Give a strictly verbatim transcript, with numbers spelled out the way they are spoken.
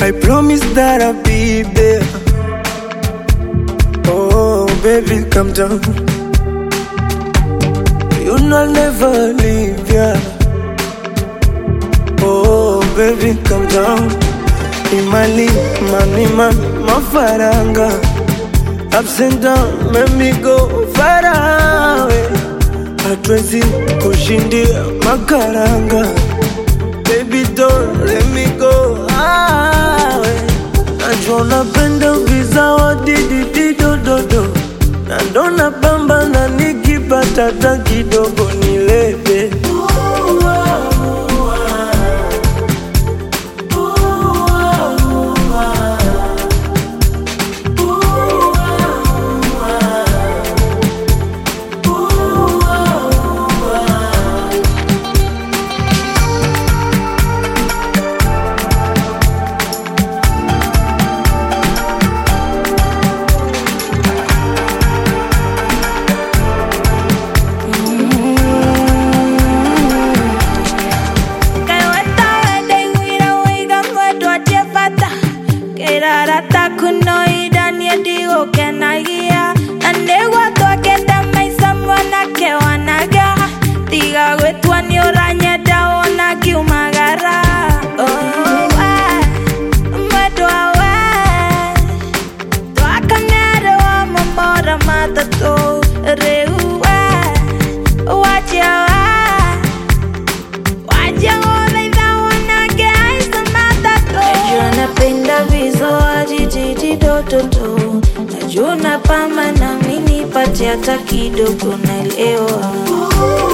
I promise that I'll be there. Oh, baby, come down. You know I'll never leave, yeah. Oh, baby, come down. Imani, money, man, mafaranga. Ups and down, let me go far away. Hatuwezi kushindia makaranga. Baby, don't let me go away. Najua unapenda vizawadi dididododo, na ndo napambana nikipata hata kidogo nilebe. Rata kunoida niedigo kenagia Anegwa twaketa maisa mwana ke wanaga Tiga wetwa ni oranyeda ona kiumagara Oh, eh, mwedwa we Twakanere wa mamora matato Reu we, wachia we Wachia we idha wanage aisa matato Najua napenda vizo Dododo najua napamba na mimi pati hata kidogo naelewa.